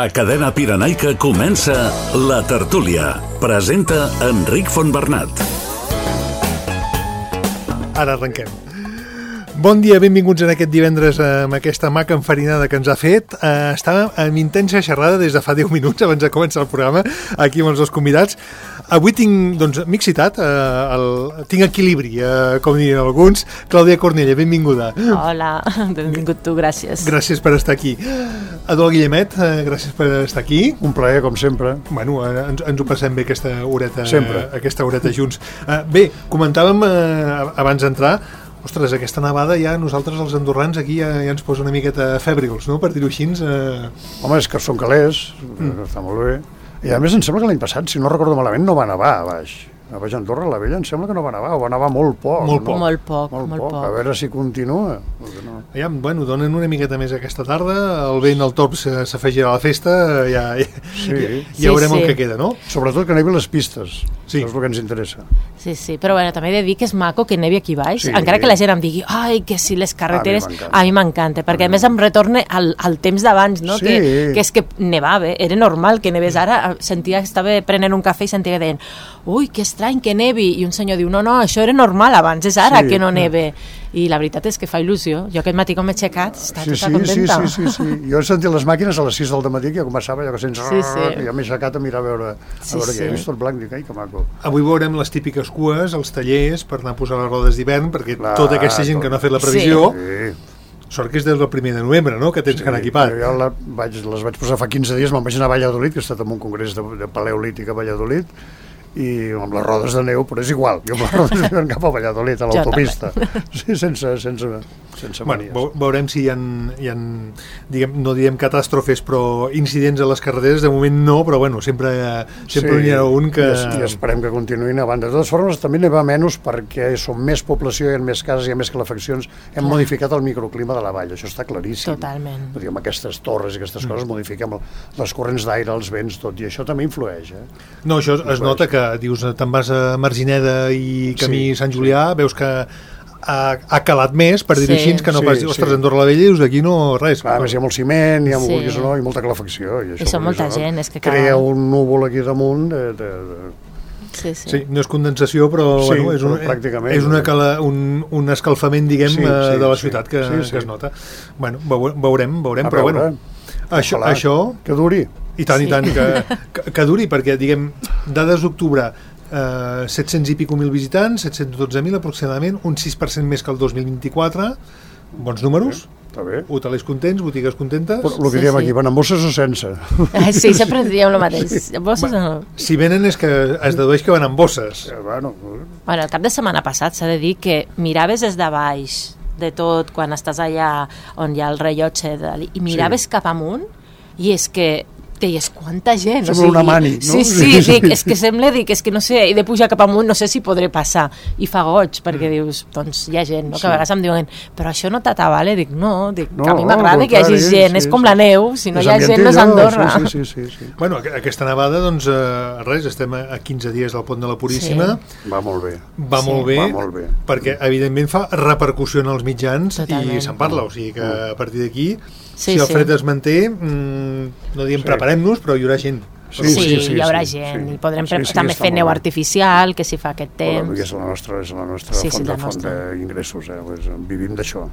A Cadena Pirenaica comença La Tertúlia. Presenta Enric Fontbernat. Ara arrenquem. Bon dia, benvinguts en aquest divendres amb aquesta maca enfarinada que ens ha fet. Estàvem amb intensa xerrada des de fa 10 minuts abans de començar el programa, aquí amb els dos convidats. Avui tinc, doncs, m'he excitat, tinc equilibri, com dirien alguns. Clàudia Cornella, benvinguda. Hola, benvingut tu, gràcies. Gràcies per estar aquí. Eduard Guillemet, gràcies per estar aquí. Un plaer, com sempre. Bueno, ens ho passem bé aquesta horeta, sempre. Aquesta horeta junts. Bé, comentàvem abans d'entrar, ostres, aquesta nevada ja nosaltres els andorrans aquí ja ens posa una miqueta fèbrils, no?, per dir-ho així. Home, és que són calés, està molt bé. I a més em sembla que l'any passat, si no recordo malament, no va nevar a baix Andorra, a la Vella, em sembla que no va nevar, o va nevar molt poc. Molt poc. A veure si continua. No. Ja, bueno, donen una miqueta més aquesta tarda, el vent, el torb s'afegirà a la festa, ja veurem el que queda, no? Sobretot que nevi les pistes, sí. És el que ens interessa. Sí, però bueno, també he de dir que és maco que nevi aquí baix, encara que la gent em digui, ai, que si les carreteres... A mi m'encanta, perquè a més em retorna al temps d'abans, no? Sí. Que és que nevava, era normal que nevés. Ara sentia que estava prenent un cafè i sentia que deien, ui, que estrany que nevi, i un senyor diu, no, això era normal abans, és ara que no neve. I la veritat és que fa il·lusió. Jo aquest matí com m'he aixecat, està tota contenta. Sí. Jo he sentit les màquines a les 6 del matí, que ja començava, ja que sents... I jo m'he aixecat a mirar a veure què he vist tot blanc, dic, ai, que maco. Avui veurem les típiques cues, els tallers, per anar a posar les rodes d'hivern, perquè tota aquesta gent que no ha fet la previsió... Sort que és des del 1 de novembre, no?, que tens que anar equipat. Jo les vaig posar fa 15 dies, me'n vaig anar a Valladolid, que he estat en un congrés de paleolític a Valladolid, i amb les rodes de neu, però és igual, jo amb les rodes de neu cap a Valladolid, a l'autopista. Sí, sense manies. Bueno, veurem si hi ha diguem, no diem catàstrofes, però incidents a les carreteres, de moment no, però bueno, sempre n'hi ha un que... I esperem que continuïn a banda. De totes formes, també n'hi va menys perquè som més població, hi ha més cases, hi ha més calefaccions, hem modificat el microclima de la vall, això està claríssim. Totalment. Amb aquestes torres i aquestes coses modifiquem les corrents d'aire, els vents, tot, i això també influeix. No, això es nota que dius, te'n vas a Margineda i camí Sant Julià, veus que ha calat més, per dir-ho així, que no pas dir, ostres, Andorra la Vella, dius, aquí no res. A més, hi ha molt ciment, hi ha i molta calefacció. I són molta gent, és que crea un núvol aquí damunt Sí, no és condensació, però és un escalfament, diguem, de la ciutat que es nota. Bueno, veurem, però bueno, això... Que duri. I tant, que duri, perquè, diguem, dades d'octubre, 700 i pico mil visitants, 712.000 aproximadament, un 6% més que el 2024, bons números. Està bé. Hotelers contents, botigues contentes. Però el que diem aquí, van amb bosses o sense? Sí, sempre diem el mateix. Bosses o no? Si venen és que es dedueix que van amb bosses. Bueno, el cap de setmana passat s'ha de dir que miraves des de baix de tot, quan estàs allà on hi ha el rellotge, i miraves cap amunt, i és que deies, quanta gent. Sembla una mani, no? Sí, és que sembla, és que no sé, he de pujar cap amunt, no sé si podré passar. I fa goig, perquè dius, doncs hi ha gent, no? Que a vegades em diuen, però això no t'atabala? Dic, no, que a mi m'agrada que hi hagi gent, és com la neu, si no hi ha gent no és Andorra. Sí. Bueno, aquesta nevada, doncs, res, estem a 15 dies del Pont de la Puríssima. Va molt bé. Va molt bé, perquè evidentment fa repercussió en els mitjans i se'n parla, o sigui que a partir d'aquí si el fred es manté, no diem preparem-nos, però hi haurà gent. Sí, hi haurà gent, i podrem també fer neu artificial, que si fa aquest temps. És la nostra font d'ingressos, vivim d'això.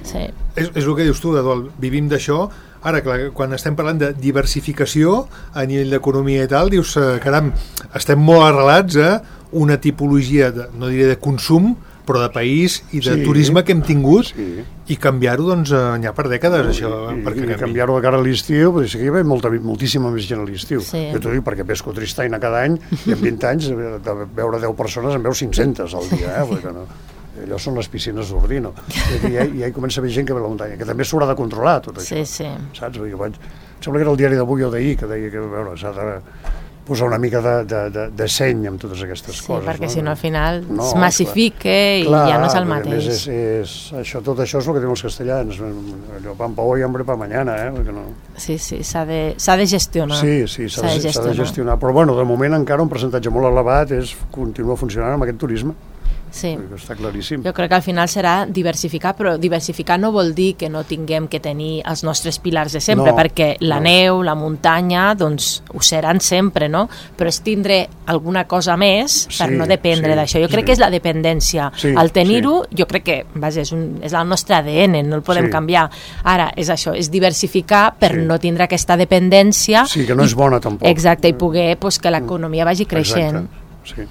És el que dius tu, Eduard, vivim d'això. Ara, clar, quan estem parlant de diversificació a nivell d'economia i tal, dius, caram, estem molt arrelats a una tipologia, no diré de consum, però de país i de turisme que hem tingut i canviar-ho, doncs, n'hi ha per dècades, això. I canviar-ho de cara a l'estiu, perquè aquí hi ha moltíssima més gent a l'estiu. Jo t'ho dic perquè pesco Tristaina cada any i en 20 anys, de veure 10 persones, en veus 500 al dia, perquè no... Allò són les piscines d'Ordino. I ja hi comença a haver gent que ve a la muntanya, que també s'haurà de controlar, tot això. Saps? Em sembla que era el diari d'avui o d'ahir, que deia que, s'ha de posar una mica de seny amb totes aquestes coses. Sí, perquè si no al final es massifica i ja no és el mateix. Tot això és el que diuen els castellans, allò pan pa hoy, hambre pa mañana, Sí, s'ha de gestionar. Sí, s'ha de gestionar, però bueno, de moment encara un percentatge molt elevat continua funcionant amb aquest turisme. Sí. Està claríssim. Jo crec que al final serà diversificar, però diversificar no vol dir que no tinguem que tenir els nostres pilars de sempre, perquè la neu, la muntanya, doncs ho seran sempre, no? Però és tindre alguna cosa més per no dependre d'això. Jo crec que és la dependència. Al tenir-ho, jo crec que és el nostre ADN, no el podem canviar. Ara, és això, és diversificar per no tindre aquesta dependència. Sí, que no és bona tampoc. Exacte, i poder que l'economia vagi creixent. Sí.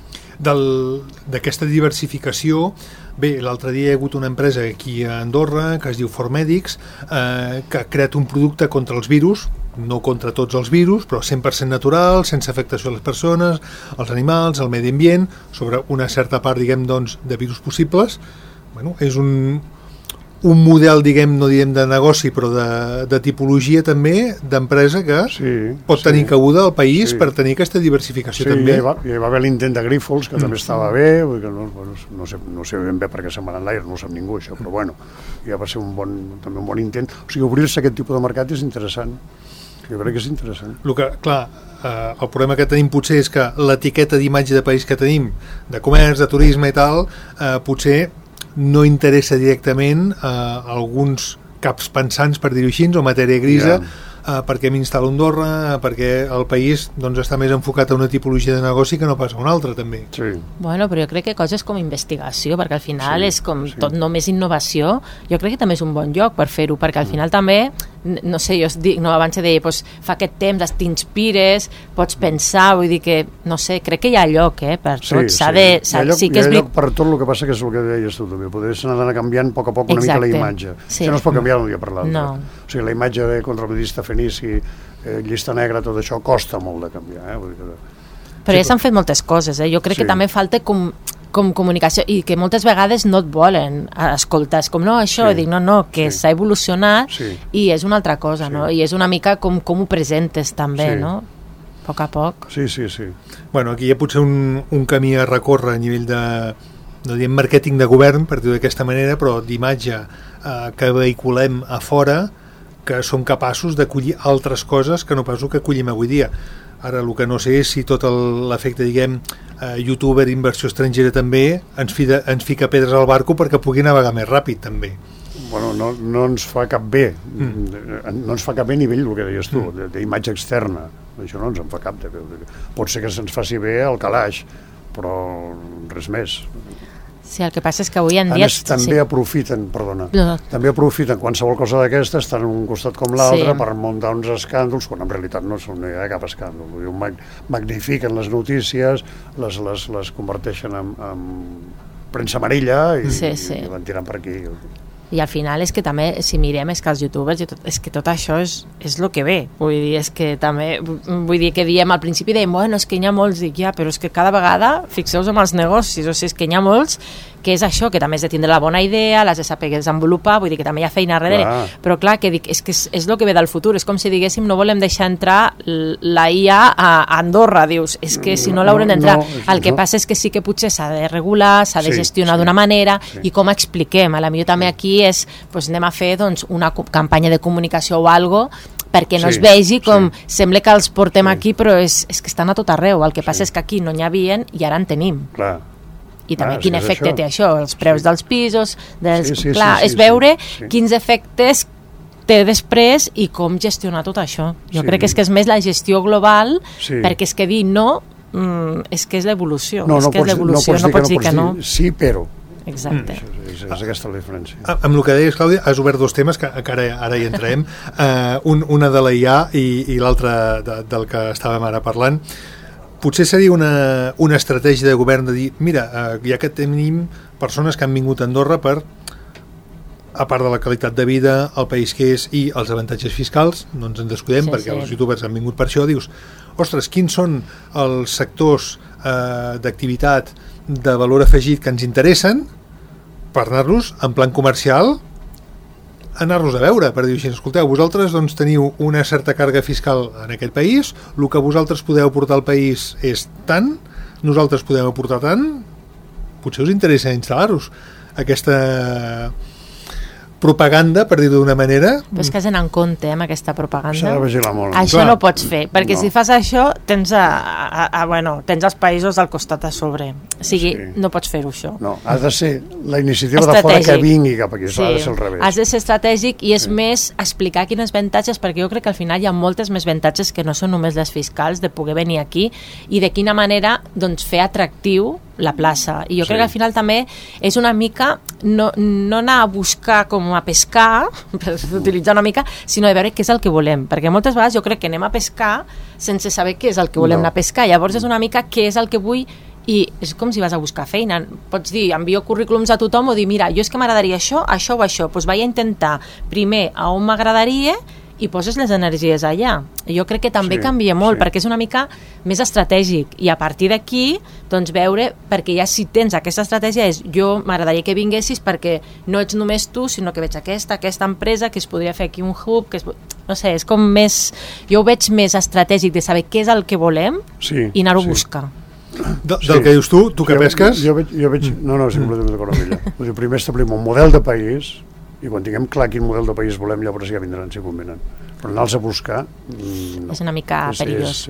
D'aquesta diversificació, bé, l'altre dia hi ha hagut una empresa aquí a Andorra que es diu Formedics, que ha creat un producte contra els virus, no contra tots els virus, però 100% natural, sense afectació a les persones, als animals, al medi ambient, sobre una certa part, diguem, doncs, de virus possibles. Bueno, és un model, diguem, no diguem de negoci, però de tipologia també, d'empresa que pot tenir cabuda al país per tenir aquesta diversificació també. Hi va haver l'intent de Grifols, que també estava bé, no sé ben bé per què se'n van enlaire, no ho sap ningú això, però bueno, ja va ser també un bon intent. O sigui, obrir-se a aquest tipus de mercat és interessant. Jo crec que és interessant. Clar, el problema que tenim potser és que l'etiqueta d'imatge de país que tenim, de comerç, de turisme i tal, potser no interessa directament a alguns caps pensants, per dir-ho així, o matèria grisa, perquè m'instal·lo a Andorra, perquè el país doncs, està més enfocat a una tipologia de negoci que no pas a una altra, també. Bueno, però jo crec que coses com investigació, perquè al final és com tot només innovació, jo crec que també és un bon lloc per fer-ho, perquè al final també, no sé, jo dic, abans deia, fa aquest temps, t'inspires, pots pensar, vull dir que, no sé, crec que hi ha lloc per tot, hi ha lloc per tot, el que passa que és el que deies tu també, podries anar canviant a poc una mica la imatge, això no es pot canviar d'un dia per l'altre, o sigui, la imatge de contrabandista fenici, llista negra, tot això costa molt de canviar, però ja s'han fet moltes coses, jo crec que també falta com comunicació, i que moltes vegades no et volen escoltar, és com no, això, dic, no, que s'ha evolucionat i és una altra cosa, no? I és una mica com ho presentes també, no? A poc a poc. Sí. Bueno, aquí hi ha potser un camí a recórrer a nivell de, no diem màrqueting de govern, per dir-ho d'aquesta manera, però d'imatge que vehiculem a fora, que som capaços d'acollir altres coses que no pas el que acollim avui dia. Ara, el que no sé és si tot l'efecte, diguem, youtuber, inversió estrangera també, ens fica pedres al barco perquè pugui navegar més ràpid, també. Bueno, no ens fa cap bé. No ens fa cap bé a nivell, el que deies tu, d'imatge externa. Això no ens en fa cap de bé. Pot ser que se'ns faci bé al calaix, però res més. Sí, el que passa és que avui en dia... També aprofiten qualsevol cosa d'aquestes, tant un costat com l'altre, per muntar uns escàndols, quan en realitat no hi ha cap escàndol. Magnifiquen les notícies, les converteixen en premsa amarilla i van tirant per aquí. I al final és que també, si mirem, és que els youtubers, és que tot això és el que ve. Vull dir, és que també, vull dir que diem, al principi dèiem, bueno, és que hi ha molts, dic, però és que cada vegada, fixeu-vos amb els negocis, o sigui, és que hi ha molts, que és això, que també has de tindre la bona idea, l'has de saber desenvolupar, vull dir que també hi ha feina darrere, però clar, que dic, és que és el que ve del futur, és com si diguéssim, no volem deixar entrar la IA a Andorra, dius, és que si no l'haurem d'entrar, el que passa és que sí que potser s'ha de regular, s'ha de gestionar d'una manera, i com expliquem, a la millor també aquí és, doncs anem a fer una campanya de comunicació o algo perquè no es vegi com sembla que els portem aquí, però és que estan a tot arreu, el que passa és que aquí no n'hi havien i ara en tenim. Clar. I també quin efecte té això, els preus dels pisos, és veure quins efectes té després i com gestionar tot això. Jo crec que és més la gestió global, perquè és que dir no, és que és l'evolució, no pots dir que no. Sí, però. Exacte. És aquesta la diferència. Amb el que deies, Clàudia, has obert dos temes que ara hi entrarem, una de la IA i l'altra del que estàvem ara parlant. Potser seria una estratègia de govern de dir, mira, ja que tenim persones que han vingut a Andorra per, a part de la qualitat de vida, el país que és i els avantatges fiscals, no ens en descuidem perquè els youtubers han vingut per això, dius, ostres, quins són els sectors d'activitat de valor afegit que ens interessen per anar-los en plan comercial anar-los a veure, per dir així, escolteu, vosaltres doncs teniu una certa càrrega fiscal en aquest país, el que vosaltres podeu aportar al país és tant, nosaltres podem aportar tant, potser us interessa instal·lar-vos aquesta propaganda, per dir-ho d'una manera. Però és que has d'anar en compte amb aquesta propaganda. S'ha de vigilar molt. Això no pots fer, perquè si fas això tens tens els països al costat a sobre. O sigui, no pots fer-ho, això. No, ha de ser la iniciativa de fora que vingui cap aquí, ha de ser al revés. Has de ser estratègic i és més explicar quines avantatges, perquè jo crec que al final hi ha moltes més avantatges que no són només les fiscals, de poder venir aquí i de quina manera doncs, fer atractiu la plaça. I jo crec que al final també és una mica no anar a buscar com a pescar, per utilitzar una mica, sinó de veure què és el que volem, perquè moltes vegades jo crec que anem a pescar sense saber què és el que volem anar a pescar, llavors és una mica què és el que vull, i és com si vas a buscar feina, pots dir, envio currículums a tothom o dir, mira, jo és que m'agradaria això o això, doncs vaig a intentar primer a on m'agradaria i poses les energies allà. Jo crec que també canvia molt, perquè és una mica més estratègic, i a partir d'aquí doncs veure, perquè ja si tens aquesta estratègia és, jo m'agradaria que vinguessis perquè no ets només tu, sinó que veig aquesta empresa, que es podria fer aquí un hub, no sé, és com més, jo ho veig més estratègic de saber què és el que volem i anar-ho a buscar. Del que dius tu que pesques? Jo veig, no, estic completament d'acord amb ella. Primer establim un model de país, i quan tinguem clar quin model de país volem, llavors ja vindran, si convenen. Però anar-los a buscar... És una mica perillós.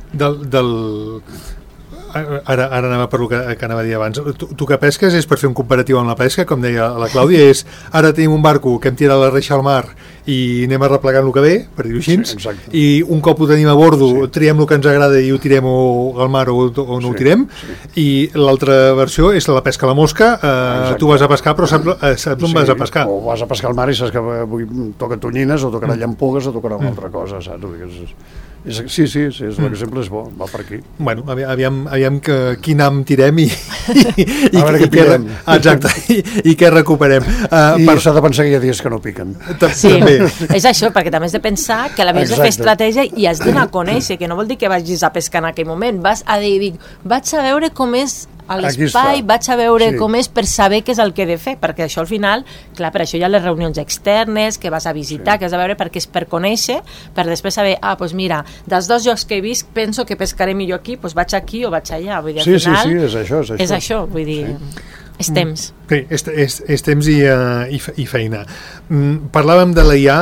Ara anava per el que anava a dir abans. Tu que pesques és per fer un comparatiu amb la pesca, com deia la Clàudia, és ara tenim un barco que hem tirat la reixa al mar i anem arreplegant el que ve, per dir-ho així, i un cop ho tenim a bordo, triem el que ens agrada i ho tirem al mar o no ho tirem, i l'altra versió és la pesca a la mosca. Tu vas a pescar però saps on vas a pescar. O vas a pescar al mar i saps que avui toca tonyines o tocarà llampugues o tocarà una altra cosa, saps? Sí, l'exemple és bo, va per aquí. Bueno, aviam quin ham tirem i a veure què tirem. Exacte, i què recuperem. I s'ha de pensar que hi ha dies que no piquen. Sí, és això, perquè també has de pensar que l'havies de fer estratègia i has d'anar a conèixer, que no vol dir que vagis a pescar en aquell moment, vas a dir, vaig a veure com és a l'espai, vaig a veure com és per saber què és el que he de fer, perquè això al final, clar, per això hi ha les reunions externes que vas a visitar, que has de veure perquè és per conèixer, per després saber, doncs mira, dels dos llocs que he vist penso que pescaré millor aquí, doncs vaig aquí o vaig allà, vull dir, al final és això, vull dir, és temps. Sí, és temps i feina. Parlàvem de l'IA,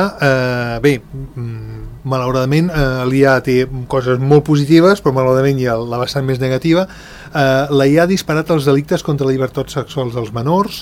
malauradament l'IA té coses molt positives, però malauradament hi ha la vessant més negativa. La IA ha disparat els delictes contra la llibertat sexual dels menors,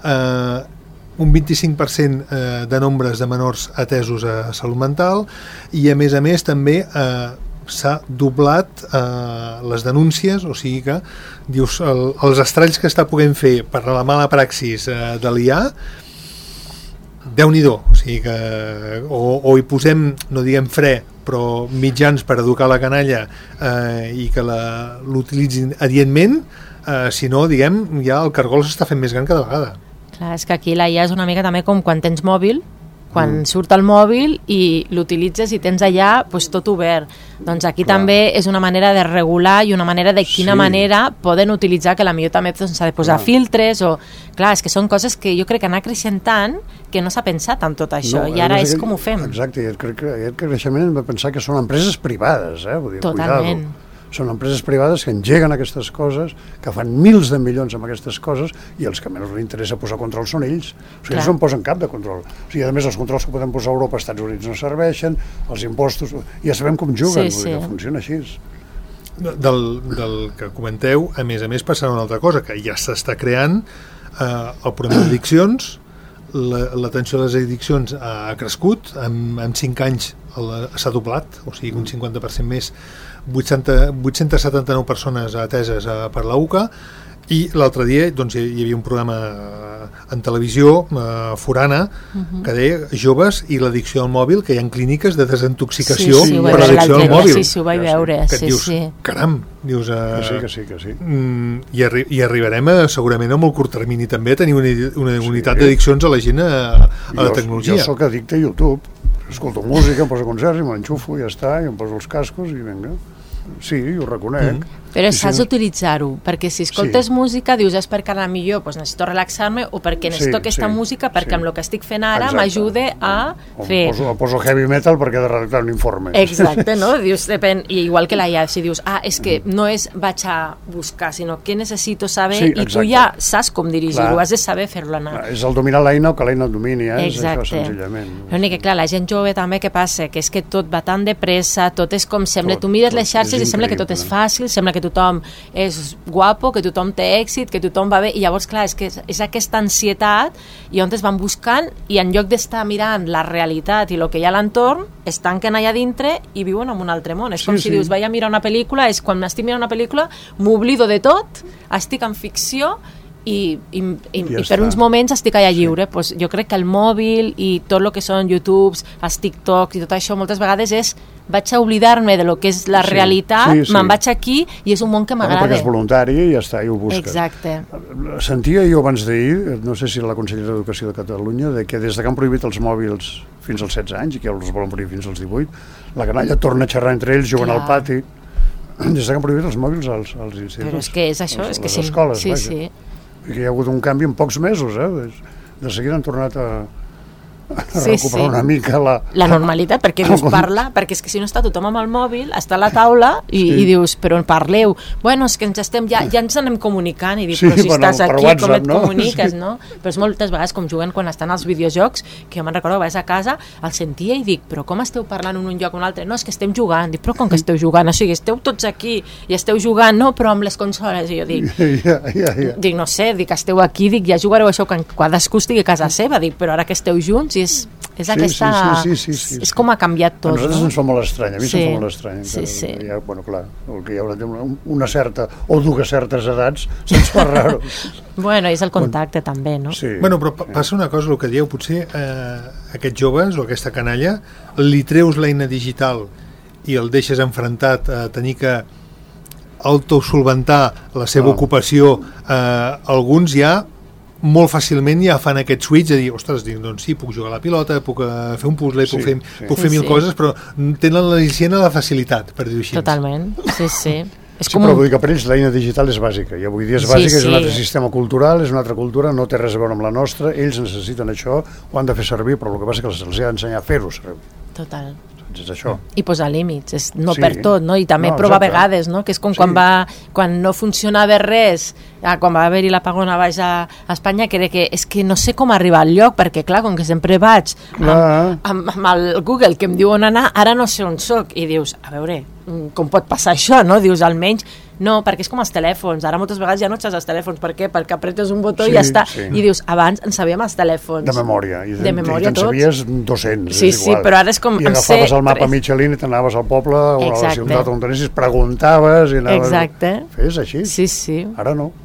un 25% de nombres de menors atesos a salut mental, i a més també s'ha doblat les denúncies, o sigui que dius, els estralls que està podent fer per la mala praxis de l'IA, Déu-n'hi-do, o sigui que o hi posem, no diguem fre, però mitjans per educar la canalla i que l'utilitzin adientment, si no, diguem, ja el cargol s'està fent més gran cada vegada. Clar, és que aquí la IA és una mica també com quan tens mòbil, quan surt el mòbil i l'utilitzes i tens allà tot obert. Doncs aquí també és una manera de regular i una manera de quina manera poden utilitzar, que potser també s'ha de posar filtres o... Clar, és que són coses que jo crec que anar creixent tant que no s'ha pensat en tot això, i ara és com ho fem. Exacte, i crec que aquest creixement hem de pensar que són empreses privades, vull dir, totalment. Cuidado. Són empreses privades que engeguen aquestes coses, que fan milers de milions amb aquestes coses, i els que menys li interessa posar control són ells. O sigui, ells no en posen cap de control. O sigui, a més, els controls que podem posar a Europa, als Estats Units no serveixen, els impostos... Ja sabem com juguen, vull dir, que funciona així. Del que comenteu, a més passarà una altra cosa, que ja s'està creant el problema d'addiccions. L'atenció a les addiccions ha crescut, en 5 anys s'ha doblat, o sigui, un 50% més, 879 persones ateses per la UCA, i l'altre dia doncs, hi havia un programa en televisió forana que deia joves i l'addicció al mòbil, que hi ha clíniques de desintoxicació per l'addicció al mòbil. Sí, ho vaig veure. Que dius, caram, dius... Que sí. I arribarem segurament a molt curt termini també a tenir una unitat d'addiccions a la gent a la tecnologia. Jo soc addicte a YouTube, escolto música, em poso concerts i me l'enxufo i ja està, i em poso els cascos i vinga. Sí, ho reconec. Però saps utilitzar-ho, perquè si escoltes música dius és perquè ara millor necessito relaxar-me o perquè necessito aquesta música perquè amb el que estic fent ara m'ajuda a fer... Poso heavy metal perquè he de redactar un informe. Exacte, no? Dius, depèn, igual que la IA, si dius, és que no és vaig a buscar, sinó que necessito saber i tu ja saps com dirigir-ho, has de saber fer-lo anar. És el dominar l'eina o que l'eina et domini, és això senzillament. L'únic que, clar, la gent jove també què passa? Que és que tot va tan de pressa, tot és com sembla, tu mires les xarxes i sembla que tot és fàcil, sembla que tothom és guapo, que tothom té èxit, que tothom va bé, i llavors, clar, és aquesta ansietat i on es van buscant i en lloc d'estar mirant la realitat i el que hi ha a l'entorn, es tanquen allà dintre i viuen en un altre món. És com si dius, vaig a mirar una pel·lícula, és quan m'estic mirant una pel·lícula, m'oblido de tot, estic en ficció i per uns moments estic allà lliure. Pues jo crec que el mòbil i tot el que són YouTubes, els TikToks i tot això moltes vegades vaig a oblidar-me de lo que és la realitat, me'n vaig aquí i és un món que m'agrada. Perquè és voluntari i ja està, i ho busques. Exacte. Sentia jo abans d'ahir, no sé si la consellera d'Educació de Catalunya, que des que han prohibit els mòbils fins als 16 anys i que els volen prohibir fins als 18, la canalla torna a xerrar entre ells, jugant al pati. Des que han prohibit els mòbils als instituts. Però és que és això, és que sí. Les escoles, vaja. Hi ha hagut un canvi en pocs mesos, de seguida han tornat a recuperar una mica la normalitat, perquè dius parla, perquè és que si no està tothom amb el mòbil, està a la taula i dius, però parleu, bueno, és que ens estem ja ens anem comunicant i dius, però si estàs aquí, WhatsApp, com et comuniques, no? Però és moltes vegades com juguen quan estan als videojocs, que jo me'n recordo que vaig a casa, el sentia i dic, però com esteu parlant un lloc o un altre? No, és que estem jugant. Dic, però com que esteu jugant? O sigui, esteu tots aquí i esteu jugant, no, però amb les consoles. I jo dic, dic, no sé, dic, esteu aquí, dic, ja jugareu això quan cadascú estigui a casa seva, dic, però ara que esteu junts és aquesta... És com ha canviat tot. A nosaltres ens fa molt estrany, a mi se'm fa molt estrany. Bueno, clar, el que hi haurà una certa o dues certes edats se'ns fa raro. Bueno, és el contacte també, no? Bueno, però passa una cosa, el que dieu, potser aquests joves o aquesta canalla li treus l'eina digital i el deixes enfrontat a tenir que autosolventar la seva ocupació. Alguns ja molt fàcilment ja fan aquest switch de dir, ostres, doncs sí, puc jugar a la pilota, puc fer un puzzle, puc fer mil coses, però tenen l'al·licient a la facilitat, per dir-ho així. Totalment, sí. Però vull dir que per ells l'eina digital és bàsica, i avui dia és bàsica, és un altre sistema cultural, és una altra cultura, no té res a veure amb la nostra, ells necessiten això, ho han de fer servir, però el que passa és que se'ls ha d'ensenyar a fer-ho servir. Total. És això. I posar límits, no per tot, no? I també provar vegades, no? Que és com quan no funcionava res, quan va haver-hi l'apagón a baix a Espanya, que era que és que no sé com arribar al lloc, perquè clar, com que sempre vaig amb el Google que em diu on anar, ara no sé on soc, i dius, a veure, com pot passar això, no? Dius, almenys, no, perquè és com els telèfons, ara moltes vegades ja no ets els telèfons, per què? Perquè apretes un botó i ja està, i dius, abans en sabíem els telèfons. De memòria, i te'n tots. sabies 200, sí, però ara és com... I agafaves el mapa Michelin i t'anaves al poble o a la ciutat on t'anessis, preguntaves i anaves... Exacte. Fes així. Sí. Ara no,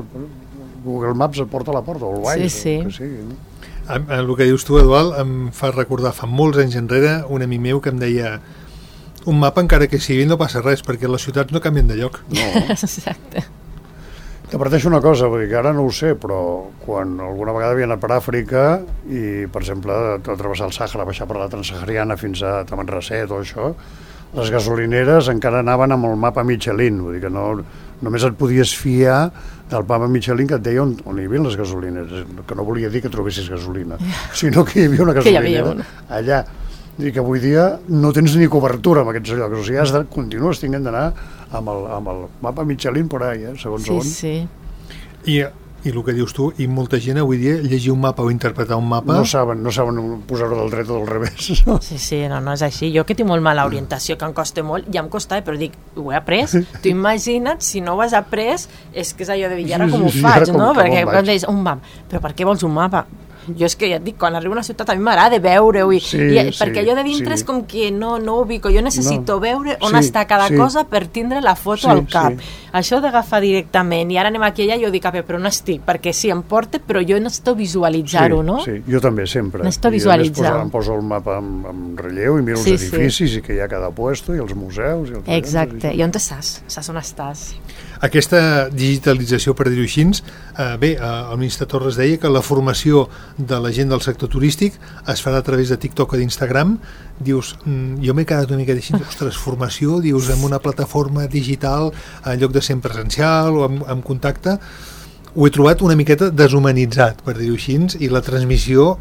Google Maps et porta a la porta, o el Waze, o que sigui, no? El que dius tu, Eduard, em fa recordar fa molts anys enrere un amic meu que em deia: un mapa, encara que sigui, no passa res, perquè les ciutats no canvien de lloc. No. Exacte. T'adverteixo una cosa, vull dir que ara no ho sé, però quan alguna vegada havia anat per Àfrica i, per exemple, de travessar el Sàhara, baixar per la Transsahariana fins a Tamanrasset o això, les gasolineres encara anaven amb el mapa Michelin, vull dir que només et podies fiar del mapa Michelin que et deia on hi havia les gasolineres, que no volia dir que trobessis gasolina, sinó que hi havia una gasolinera allà. I que avui dia no tens ni cobertura en aquests llocs, o sigui, continues tinguent d'anar amb el mapa Michelin por ahí, segons on. Sí. I el que dius tu, i molta gent avui dia llegir un mapa o interpretar un mapa... No saben posar-ho del dret o del revés. Sí, no és així. Jo que tinc molt mala orientació, que em costa molt, ja em costava, però dic, ho he après. Tu imagina't, si no ho has après, és que és allò de dir, ara com ho faig, no? Perquè quan deies, un mapa, però per què vols un mapa? Jo és que ja et dic, quan arribo a una ciutat a mi m'agrada veure-ho perquè allò de dintre és com que no ho ubico, jo necessito veure on està cada cosa per tindre la foto al cap. Això d'agafar directament i ara anem aquí allà i jo dic, però on estic? Perquè sí, em porta, però jo necessito visualitzar-ho, no? Sí, jo també, sempre. Necessito visualitzar. Em poso el mapa en relleu i miro els edificis i que hi ha cada puesto i els museus. Exacte, i on estàs? Saps on estàs? Aquesta digitalització, per dir-ho així, el ministre Torres deia que la formació de la gent del sector turístic es farà a través de TikTok o d'Instagram. Dius, jo m'he quedat una mica així, ostres, formació, dius, en una plataforma digital en lloc de ser presencial o en contacte. Ho he trobat una miqueta deshumanitzat, per dir-ho així, i la transmissió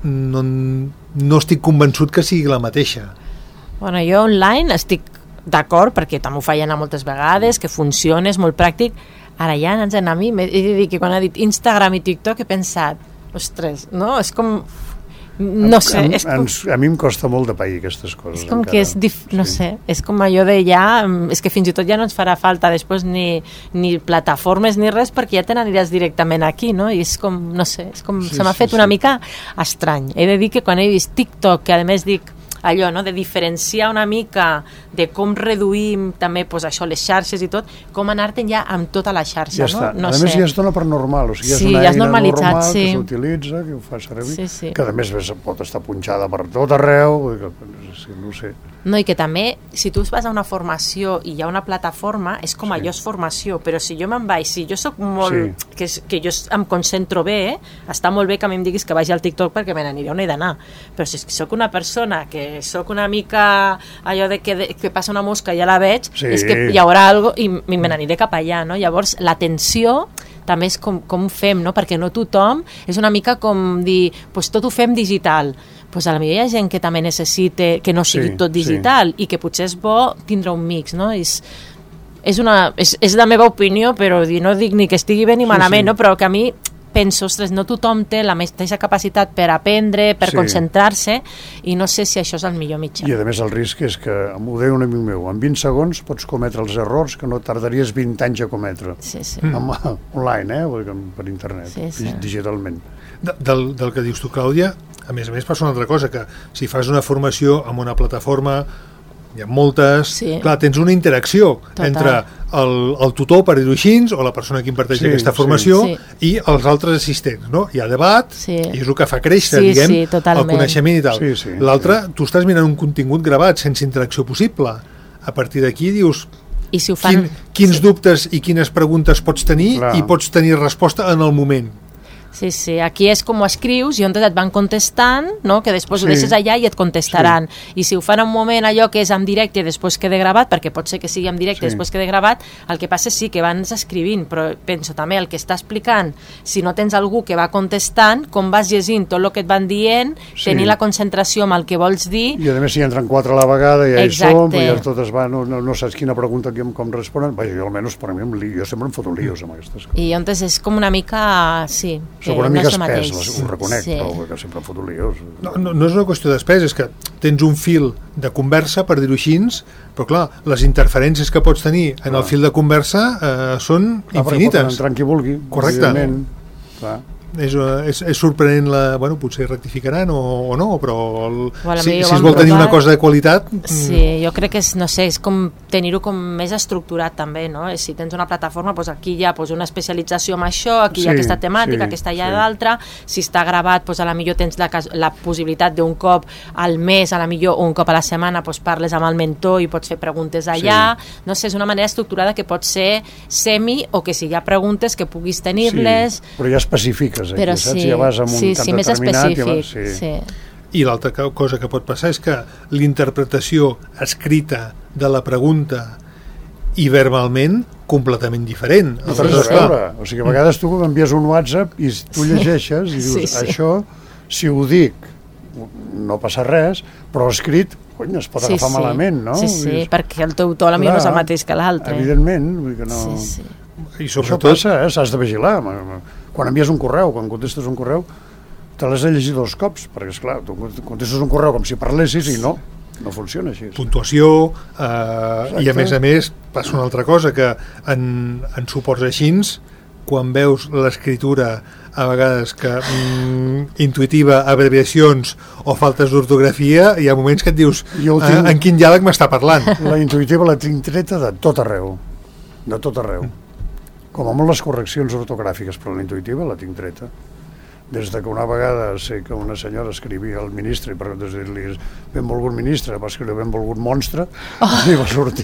no estic convençut que sigui la mateixa. Bueno, jo online estic d'acord, perquè també ho feien moltes vegades, que funciona, és molt pràctic. Ara ja, a mi, he de dir que quan ha dit Instagram i TikTok he pensat, ostres, no? És com... No sé, a mi em costa molt de pair aquestes coses. És com que no sé, és com allò de ja, és que fins i tot ja no ens farà falta després ni plataformes ni res, perquè ja te n'aniràs directament aquí, no? I és com, no sé, se m'ha fet una mica estrany. He de dir que quan he vist TikTok, que a més dic allò, no?, de diferenciar una mica de com reduïm també això, les xarxes i tot, com anar-te'n ja amb tota la xarxa, no? A més ja es dona per normal, o sigui, és una eina normal que s'utilitza, que ho fa servir, que a més pot estar punxada per tot arreu, no ho sé. No, i que també, si tu vas a una formació i hi ha una plataforma, és com allò és formació, però si jo me'n vaig, si jo soc molt... que jo em concentro bé, està molt bé que a mi em diguis que vagi al TikTok perquè me n'aniré on he d'anar, però si soc una persona que soc una mica allò de que passa una mosca i ja la veig, és que hi haurà alguna cosa i me n'aniré cap allà, no? Llavors, l'atenció també és com ho fem, no? Perquè no tothom, és una mica com dir, doncs tot ho fem digital, doncs a la millor hi ha gent que també necessita que no sigui tot digital i que potser és bo tindre un mix, no? És la meva opinió, però no dic ni que estigui bé ni malament, no? Però que a mi penso, ostres, no tothom té la mateixa capacitat per aprendre, per concentrar-se, i no sé si això és el millor mitjà. I a més el risc és que, m'ho deia un amic meu, en 20 segons pots cometre els errors que no tardaries 20 anys a cometre. Online, per internet, digitalment. Del que dius tu, Clàudia, a més passa una altra cosa, que si fas una formació amb una plataforma, hi ha moltes... Clar, tens una interacció entre el tutor, per dir-ho així, o la persona que imparteix aquesta formació i els altres assistents, no? Hi ha debat i és el que fa créixer, diguem, el coneixement i tal. L'altre, tu estàs mirant un contingut gravat sense interacció possible. A partir d'aquí dius... Quins dubtes i quines preguntes pots tenir i pots tenir resposta en el moment. Sí, aquí és com ho escrius i on et van contestant, no? Que després ho deixes allà i et contestaran. I si ho fan en un moment allò que és en directe i després quede gravat, perquè pot ser que sigui en directe i després quede gravat, el que passa és que van escrivint, però penso també el que està explicant, si no tens algú que va contestant, com vas llegint tot el que et van dient, tenir la concentració amb el que vols dir... I a més si entren 4 a la vegada ja hi som, ja totes van, no saps quina pregunta com responen, jo almenys per mi jo sempre em foto líos amb aquestes coses. I llavors és com una mica, soc una mica espès, ho reconec, però que sempre em foto líos. No és una qüestió d'espès, és que tens un fil de conversa, per dir-ho així, però clar, les interferències que pots tenir en el fil de conversa són infinites. Pot entrar en qui vulgui. Correcte. És sorprenent, potser rectificaran o no, però si es vol tenir una cosa de qualitat... Sí, jo crec que és com tenir-ho com més estructurat també, no? Si tens una plataforma, aquí hi ha una especialització en això, aquí hi ha aquesta temàtica, aquesta hi ha d'altra, si està gravat, a la millor tens la possibilitat d'un cop al mes, a la millor un cop a la setmana, parles amb el mentor i pots fer preguntes allà, no sé, és una manera estructurada que pot ser semi o que si hi ha preguntes que puguis tenir-les... Però ja especifiques. Però ja vas amb un camp més específic. I l'altra cosa que pot passar és que l'interpretació escrita de la pregunta i verbalment completament diferent. O sigui, a vegades tu envies un WhatsApp i tu llegeixes i dius, això, si ho dic, no passa res, però escrit, es pot agafar malament, no? Sí, perquè el teu to a la millor no és el mateix que l'altre. Evidentment, vull dir que no... I sobretot... Això passa, s'has de vigilar. Quan envies un correu, quan contestes un correu, te l'has de llegir 2 cops, perquè, esclar, tu contestes un correu com si parlessis i no funciona així. Puntuació, i a més passa una altra cosa, que en suports així, quan veus l'escriptura a vegades que intuïtiva, abreviacions o faltes d'ortografia, hi ha moments que et dius en quin diàleg m'està parlant. La intuïtiva la tinc treta de tot arreu. Com a molt les correccions ortogràfiques, però la intuïtiva la tinc treta. Des que una vegada sé que una senyora escrivia al ministre i per dir-li benvolgut ministre, va escriure benvolgut monstre i va sortir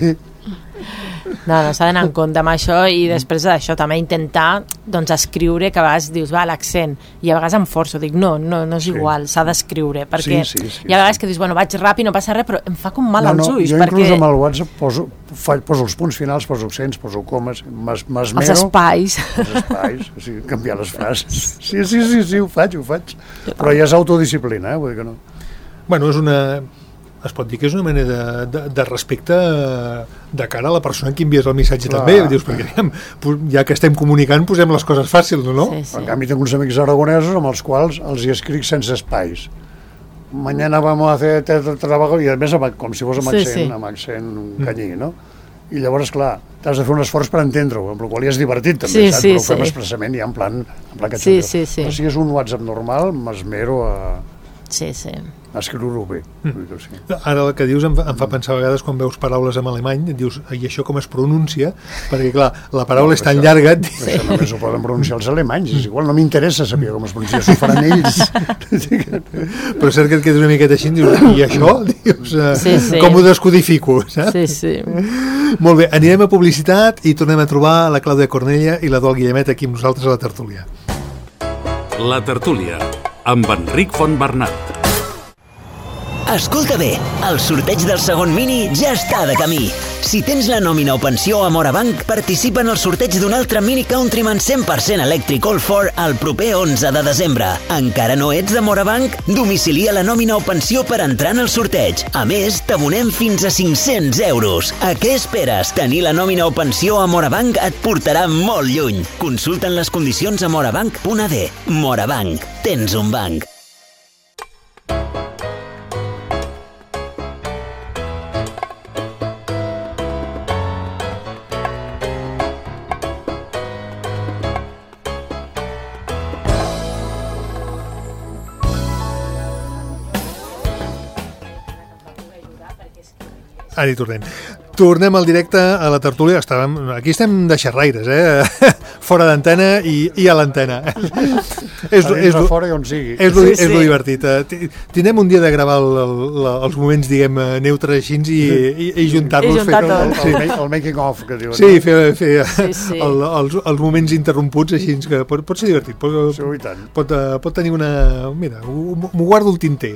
No, s'ha d'anar en compte amb això i després d'això també intentar doncs, escriure, que a vegades dius, va, l'accent, i a vegades em forço, dic, no és igual, s'ha d'escriure, perquè hi ha vegades que dius, bueno, vaig ràpid, no passa res, però em fa com mal als ulls. Jo inclús amb el WhatsApp poso els punts finals, poso accents, poso comes, m'esmero. Els espais. O sigui, canviar les frases. Sí, ho faig. Però ja és autodisciplina, vull dir que no. Bueno, es pot dir que és una manera de respecte de cara a la persona que envies el missatge també, dius, perquè ja que estem comunicant posem les coses fàcils, no? Sí. En canvi tinc uns amics aragonesos amb els quals els hi escric sense espais. Mañana vamos a hacer trabajo, i a més com si fos amb accent canyí, no? I llavors, clar, t'has de fer un esforç per entendre-ho, amb el qual ja és divertit també, saps? Però ho fem expressament ja en plan catxondeo. Però si és un WhatsApp normal, m'esmero a escriure-ho bé. Ara el que dius em fa pensar a vegades quan veus paraules en alemany, dius, i això com es pronuncia? Perquè clar, la paraula és tan llarga. Això només ho poden pronunciar els alemanys, és igual, no m'interessa saber com es pronuncia, s'ho faran ells. Però cert que et quedes una miqueta així, dius, i això? Com ho descodifico? Sí. Molt bé, anirem a publicitat i tornem a trobar la Clàudia Cornella i la Dol Guillemet aquí amb nosaltres a la tertúlia. La tertúlia, amb Enric Fontbernat. Escolta bé, el sorteig del segon mini ja està de camí. Si tens la nòmina o pensió a Morabanc, participa en el sorteig d'un altre Mini Countryman 100% elèctric All4 el proper 11 de desembre. Encara no ets de Morabanc? Domicilia la nòmina o pensió per entrar en el sorteig. A més, t'abonem fins a 500 euros. A què esperes? Tenir la nòmina o pensió a Morabanc et portarà molt lluny. Consulta'n les condicions a morabanc.ad. Morabanc. Tens un banc. Ara hi tornem al directe a la tertúlia. Aquí estem de xerraires, fora d'antena i a l'antena. És fora i on sigui. És lo divertit. Tindrem un dia de gravar els moments, diguem, neutres així i juntar-los. El making of, que diuen. Sí, fer els moments interromputs així, que pot ser divertit. Pot tenir una... Mira, m'ho guardo al tinter.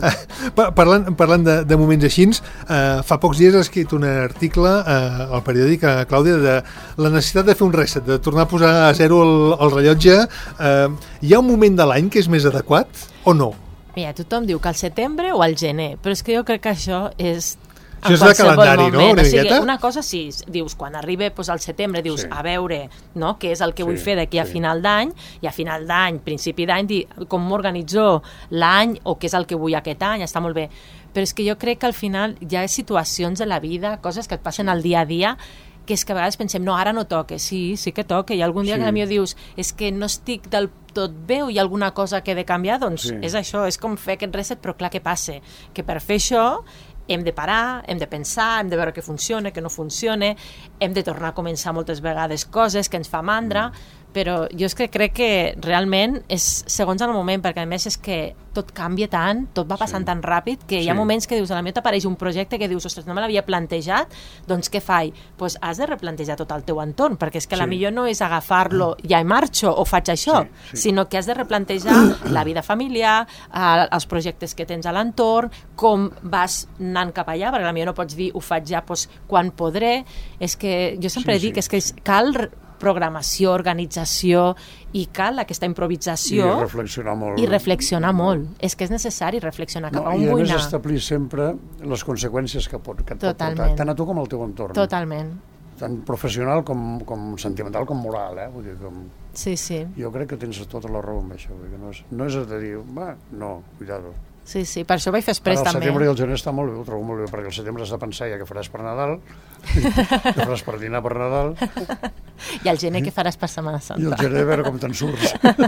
Parlant de moments així, fa pocs dies has escrit un article al periòdic, Clàudia, de la necessitat de fer un reset, de tornar a posar a zero el rellotge. Hi ha un moment de l'any que és més adequat o no? Mira, tothom diu que al setembre o al gener, però és que jo crec que això és... Això és de calendari, no? Una miqueta? Una cosa sí, dius, quan arriba al setembre, dius, a veure, no?, què és el que vull fer d'aquí a final d'any, i a final d'any, principi d'any, dir com m'organitzo l'any o què és el que vull aquest any, està molt bé. Però és que jo crec que al final hi ha situacions de la vida, coses que et passen al dia a dia, que és que a vegades pensem, no, ara no toca. Sí que toca, i algun dia que potser dius, és que no estic del tot bé o hi ha alguna cosa que he de canviar, doncs és això, és com fer aquest reset, però clar, què passa? Que per fer això hem de parar, hem de pensar, hem de veure què funciona, què no funciona, hem de tornar a començar moltes vegades coses que ens fa mandra, però jo és que crec que realment és segons el moment, perquè a més és que tot canvia tant, tot va passant tan ràpid que hi ha moments que dius, a la meva t'apareix un projecte que dius, ostres, no me l'havia plantejat, doncs què faig? Doncs has de replantejar tot el teu entorn, perquè és que la millor no és agafar-lo, ja hi marxo o faig això, sinó que has de replantejar la vida familiar, els projectes que tens a l'entorn, com vas anant cap allà, perquè la millor no pots dir, ho faig ja, doncs quan podré. És que jo sempre dic, és que cal programació, organització, i cal aquesta improvisació i reflexionar molt. És que és necessari reflexionar cap a on vull anar. I a més establir sempre les conseqüències que et pot portar, tant a tu com al teu entorn. Totalment. Tant professional com sentimental com moral, Vull dir, sí. Jo crec que tens tota la raó amb això, no és de dir, no, cuidado. Sí, per això vaig fer express també. El setembre i el gener està molt bé, ho trobo molt bé, perquè el setembre has de pensar ja què faràs per Nadal, què faràs per dinar per Nadal. I el gener què faràs per Setmana Santa. I el gener a veure com te'n surts.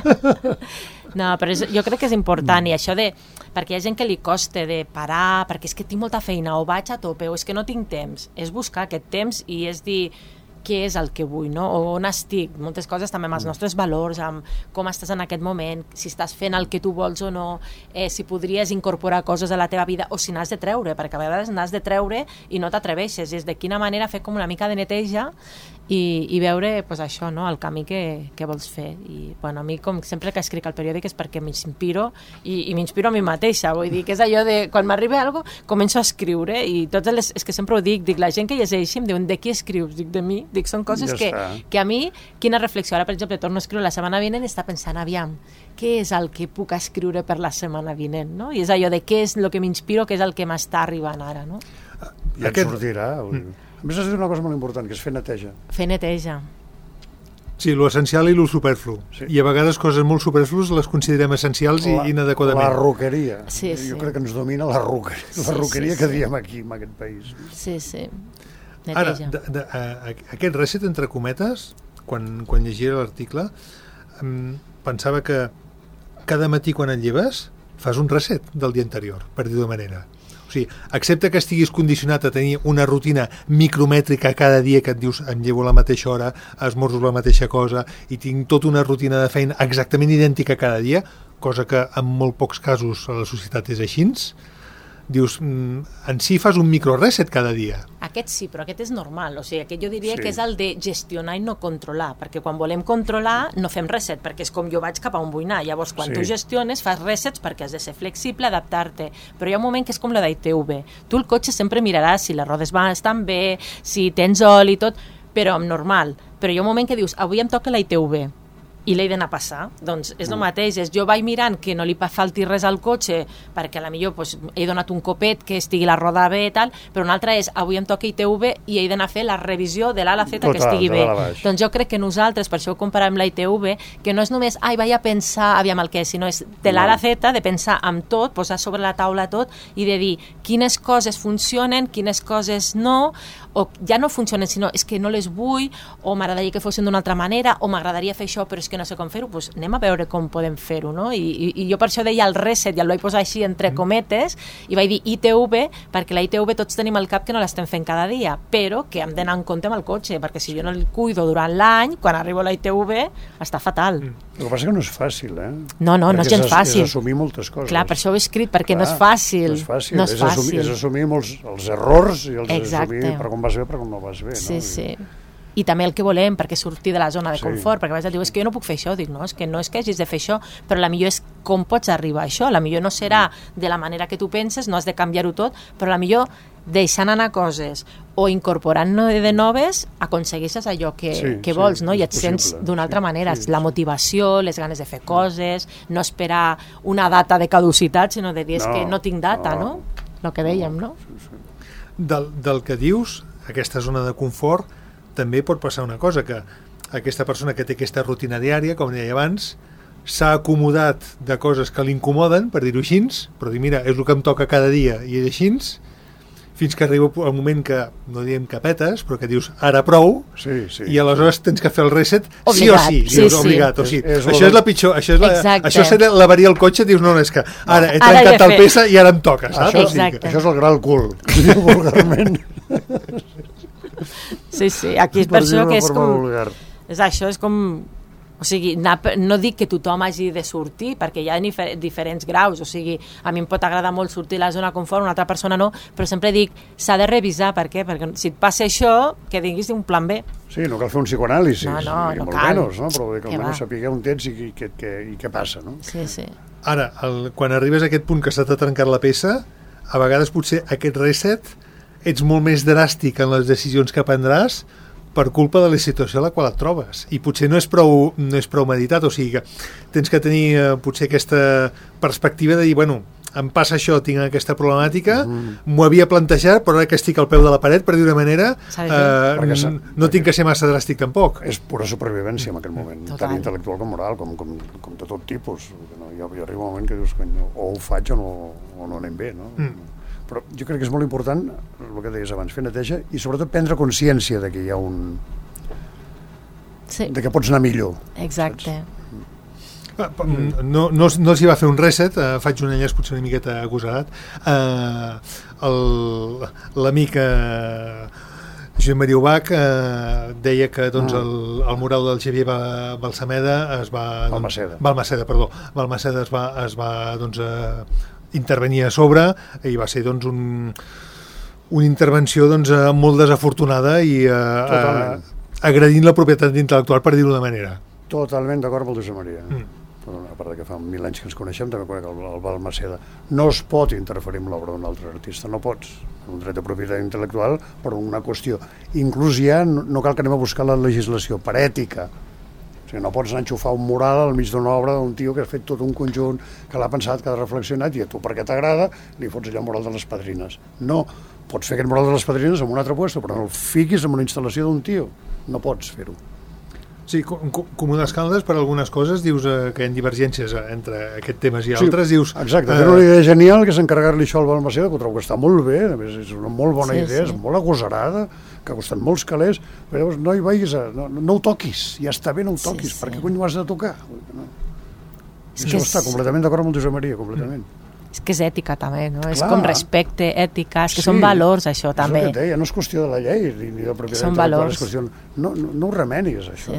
No, però jo crec que és important, i això perquè hi ha gent que li costa de parar, perquè és que tinc molta feina, o vaig a tope, o és que no tinc temps. És buscar aquest temps i és dir, què és el que vull, no? O on estic, moltes coses també amb els nostres valors, amb com estàs en aquest moment, si estàs fent el que tu vols o no, si podries incorporar coses a la teva vida o si n'has de treure, perquè a vegades n'has de treure i no t'atreveixes, és de quina manera fer com una mica de neteja i veure pues, això, no? El camí que vols fer. I bueno, a mi, com sempre que escric al periòdic és perquè m'inspiro i m'inspiro a mi mateixa, vull dir que és allò de quan m'arriba alguna cosa començo a escriure i és que sempre ho dic, la gent que llegeixi em diuen de qui escrius? Dic de mi, dic són coses que a mi, quina reflexió, ara per exemple torno a escriure la setmana vinent i està pensant, aviam, què és el que puc escriure per la setmana vinent, no? I és allò de què és el que m'inspiro, què és el que m'està arribant ara, no? I et sortirà. A més has dit una cosa molt important, que és fer neteja. Fer neteja. Sí, lo essencial i lo superflu. Sí. I a vegades coses molt superflus les considerem essencials i inadequadament. La ruqueria. Sí. Jo crec que ens domina la ruqueria que diem aquí, en aquest país. Sí. Neteja. Ara, aquest reset, entre cometes, quan llegia l'article, pensava que cada matí quan et lleves fas un reset del dia anterior, per dir-ho de manera. O sigui, excepte que estiguis condicionat a tenir una rutina micromètrica cada dia que et dius em llevo a la mateixa hora, esmorzo la mateixa cosa i tinc tota una rutina de feina exactament idèntica cada dia, cosa que en molt pocs casos a la societat és així, dius, en si fas un microreset cada dia. Aquest sí, però aquest és normal, o sigui, aquest jo diria que és el de gestionar i no controlar, perquè quan volem controlar no fem reset, perquè és com jo vaig cap a on vull anar, llavors quan tu gestiones fas resets perquè has de ser flexible, adaptar-te, però hi ha un moment que és com la d'ITV, tu el cotxe sempre miraràs si les rodes estan bé, si tens oli i tot, però normal, però hi ha un moment que dius, avui em toca la ITV, i l'he d'anar a passar, doncs és el mateix, jo vaig mirant que no li falti res al cotxe perquè a la millor pues, he donat un copet que estigui la roda bé i tal, però una altra és avui em toca ITV i he d'anar a fer la revisió de l'A a la Z que estigui bé. Doncs jo crec que nosaltres, per això ho comparem amb la ITV, que no és només, vaig a pensar aviam el què, sinó és de l'A a la Z, de pensar amb tot, posar sobre la taula tot i de dir quines coses funcionen, quines coses no, o ja no funcionen, sinó és que no les vull, o m'agradaria que fossin d'una altra manera, o m'agradaria fer això, però és que no sé com fer-ho, doncs anem a veure com podem fer-ho, no? I jo per això deia el reset, i el vaig posar així entre cometes, i vaig dir ITV, perquè la ITV tots tenim al cap que no l'estem fent cada dia, però que hem d'anar en compte amb el cotxe, perquè si jo no el cuido durant l'any, quan arribo a la ITV, està fatal. El que passa que no és fàcil, No és gens fàcil. És assumir moltes coses. Clar, per això ho he escrit, perquè no és fàcil. No és fàcil. És assumir molts els errors i els assumir per com vas bé, per com no vas bé. Sí. I també el que volem, perquè sortir de la zona de confort, perquè a vegades diu, és que jo no puc fer això, dic, no és que hagis de fer això, però la millor és com pots arribar a això, la millor no serà de la manera que tu penses, no has de canviar-ho tot, però la millor deixant anar coses o incorporant-ne de noves aconsegueixes allò que vols, no? I et sents d'una altra manera, la motivació, les ganes de fer coses, no esperar una data de caducitat, sinó de dir, és que no tinc data, no? El que dèiem, no? Del que dius, aquesta zona de confort, també pot passar una cosa, que aquesta persona que té aquesta rutina diària, com deia abans, s'ha acomodat de coses que l'incomoden, per dir-ho així, però dir, mira, és el que em toca cada dia i és així, fins que arriba el moment que, no diem que petes, però que dius, ara prou, i aleshores tens que fer el reset sí o sí, dius, obligat. O sigui, això és la pitjor, això seria l'avaria al cotxe, dius, no, és que ara he trencat el peça i ara em toca, saps? Això és el gran cul, vulgarment. Sí, aquí és per això que és com... És això, és com... O sigui, no dic que tothom hagi de sortir, perquè hi ha diferents graus, o sigui, a mi em pot agradar molt sortir a la zona de confort, una altra persona no, però sempre dic, s'ha de revisar, per què? Perquè si et passa això, que tinguis un plan B. Sí, no cal fer un psicoanàlisi, no cal. Menys, no? Però que almenys saber on tens i què passa, no? Sí. Ara, quan arribes a aquest punt que s'ha de trencar la peça, a vegades potser aquest reset ets molt més dràstic en les decisions que prendràs per culpa de la situació a la qual et trobes. I potser no és prou meditat, o sigui que tens que tenir potser aquesta perspectiva de dir, bueno, em passa això, tinc aquesta problemàtica, m'ho havia plantejat, però ara que estic al peu de la paret, per dir-ho manera, no tinc que ser massa dràstic tampoc. És pura supervivència en aquest moment, tant intel·lectual com moral, com de tot tipus. Hi arriba un moment que dius, o ho faig o no anem bé, no? Però jo crec que és molt important el que deies abans, fer neteja i sobretot prendre consciència de que hi ha de que pots anar millor. Exacte. No s'hi va fer un reset, faig un enllaç potser una miqueta agosarat, l'amic Josep Maria Ubach deia que doncs, el mural del Xavier Balmaceda es va doncs, intervenir a sobre i va ser doncs, una intervenció doncs, molt desafortunada i agredint la propietat intel·lectual, per dir-ho de manera. Totalment d'acord amb el Josep Maria. A part que fa 1000 anys que ens coneixem, també conec el Balmaceda. No es pot interferir amb l'obra d'un altre artista, no pots. Un dret de propietat intel·lectual per una qüestió. Inclús ja no cal que anem a buscar la legislació, per ètica. O sigui, no pots enxufar un mural al mig d'una obra d'un tio que ha fet tot un conjunt, que l'ha pensat, que ha reflexionat, i a tu, perquè t'agrada, li fots allà el mural de les Padrines. No, pots fer aquest mural de les Padrines amb un altre puesto, però no el fiquis en una instal·lació d'un tio. No pots fer-ho. Sí, com unes caldes per algunes coses, dius que hi ha divergències entre aquests temes i altres, dius... Exacte, tenen una idea genial, que és encarregar-li això al Balmaceda, que ho trobo que està molt bé, a més és una molt bona idea, és molt agosarada, que ha costat molts calés, però llavors no hi vagis, no ho toquis, ja està bé, no ho toquis, per què cony ho has de tocar? Això està completament d'acord amb el Josep Maria, completament. És que és ètica també, no? És com respecte, ètica, és que són valors això també. És el que et deia, no és qüestió de la llei ni de propietat intel·lectual, és qüestió... No ho remenis, això.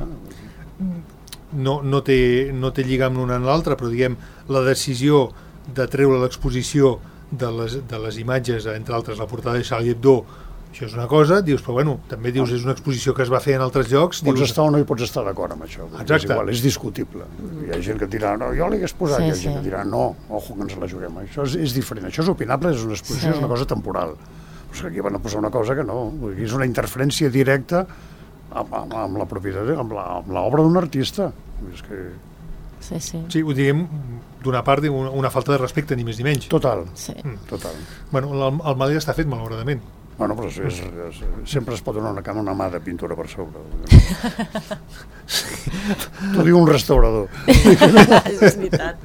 No té lligam l'una en l'altra, però diguem, la decisió de treure l'exposició de les imatges, entre altres la portada de Charlie Hebdo, això és una cosa, dius, però bueno, també dius, és una exposició que es va fer en altres llocs. Pots estar o no hi pots estar d'acord amb això. Exacte. És igual, és discutible. Hi ha gent que dirà, no, jo l'he exposat, hi ha gent que dirà, no, ojo, que ens la juguem. Això és diferent, això és opinable, és una exposició, és una cosa temporal. Però és que aquí van a posar una cosa que no, és una interferència directa amb la propietat, amb l'obra d'un artista. És que... Sí, ho diguem d'una part, una falta de respecte, ni més ni menys. Total. Bueno, el mal ja està fet, malauradament. Bueno, però sempre es pot donar una mà de pintura per sobre. T'ho diu un restaurador. És veritat.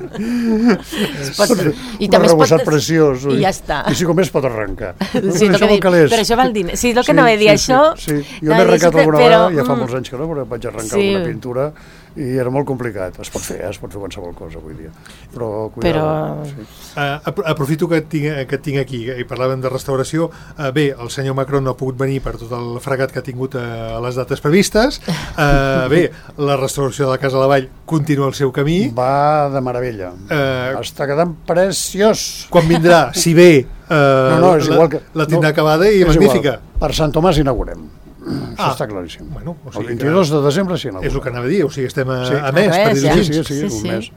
Un arrebossat preciós. I ja està. I si com és pot arrencar. Sí, però això val dir. Sí, és el que no ve dir, això... Jo n'he arrencat alguna vegada, ja fa molts anys que no, però vaig arrencar alguna pintura i era molt complicat. Es pot fer qualsevol cosa avui dia. Però aprofito que et tinc aquí i parlàvem de restauració. Bé, el senyor Macron no ha pogut venir per tot el fregat que ha tingut a les dates previstes. Bé, la restauració de la Casa de la Vall continua el seu camí. Va de meravella. Està quedant preciós. Quan vindrà, si bé, la tindrà acabada i magnífica. Per Sant Tomàs inaugurem. Això està claríssim. Bueno, el 22 de desembre sí inaugurem. És el que anava a dir, o sigui, estem a mes. Sí, un mes.